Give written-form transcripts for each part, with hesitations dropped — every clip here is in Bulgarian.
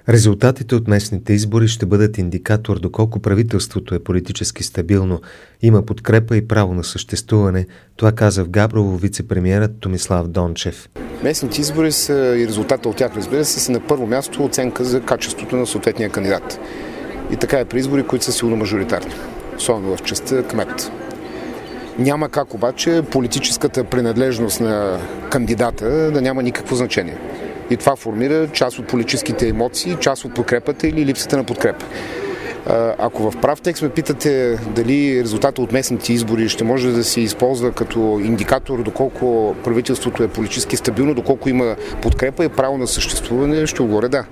Резултатите от местните избори ще бъдат индикатор доколко правителството е политически стабилно, има подкрепа и право на съществуване. Това каза в Габрово вице-премиерът Томислав Дончев. Местните избори са и резултата от тях, разбира се, са на първо място оценка за качеството на съответния кандидат. И така е при избори, които са силно мажоритарни, особено в частта кмет. Няма как обаче политическата принадлежност на кандидата да няма никакво значение. И това формира част от политическите емоции, част от подкрепата или липсата на подкрепа. Ако в прав текст ме питате дали резултата от местните избори ще може да се използва като индикатор доколко правителството е политически стабилно, доколко има подкрепа и право на съществуване, ще отговоря да.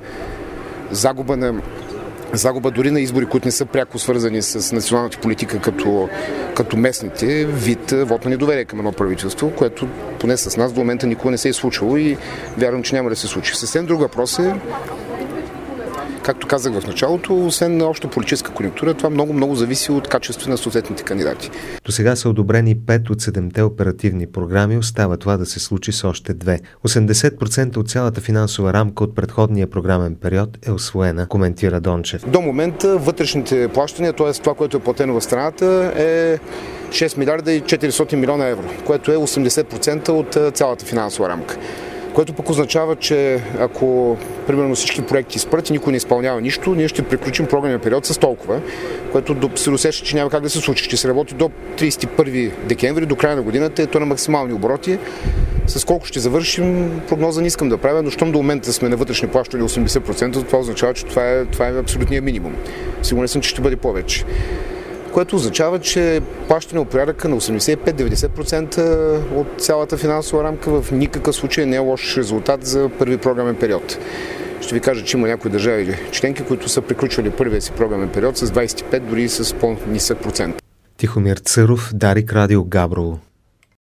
Загуба дори на избори, които не са пряко свързани с националната политика като местните, вид вот на недоверие към едно правителство, което поне с нас до момента никога не се е случвало и вярвам, че няма да се случи. Съвсем друг въпрос е, както казах в началото, освен на обща политическа конюнктура, това много зависи от качеството на съответните кандидати. До сега са одобрени 5 от 7-те оперативни програми, остава това да се случи с още 2. 80% от цялата финансова рамка от предходния програмен период е усвоена, коментира Дончев. До момента вътрешните плащания, т.е. това, което е платено в страната, е 6 милиарда и 400 милиона евро, което е 80% от цялата финансова рамка. Което пък означава, че ако примерно всички проекти спрат и никой не изпълнява нищо, ние ще приключим програмен период с толкова, което се усеща, че няма как да се случи. Ще се работи до 31 декември, до края на годината, ето на максимални обороти. С колко ще завършим, прогноза не искам да правя, но щом до момента сме на вътрешни плащания 80%, това означава, че това е абсолютният минимум. Сигурен съм, че ще бъде повече. Което означава, че плащане от порядъка на 85-90% от цялата финансова рамка в никакъв случай не е лош резултат за първи програмен период. Ще ви кажа, че има някои държави членки, които са приключвали първия си програмен период с 25, дори с по-нисък процент. Тихомир Църов, Дарик Радио, Габрово.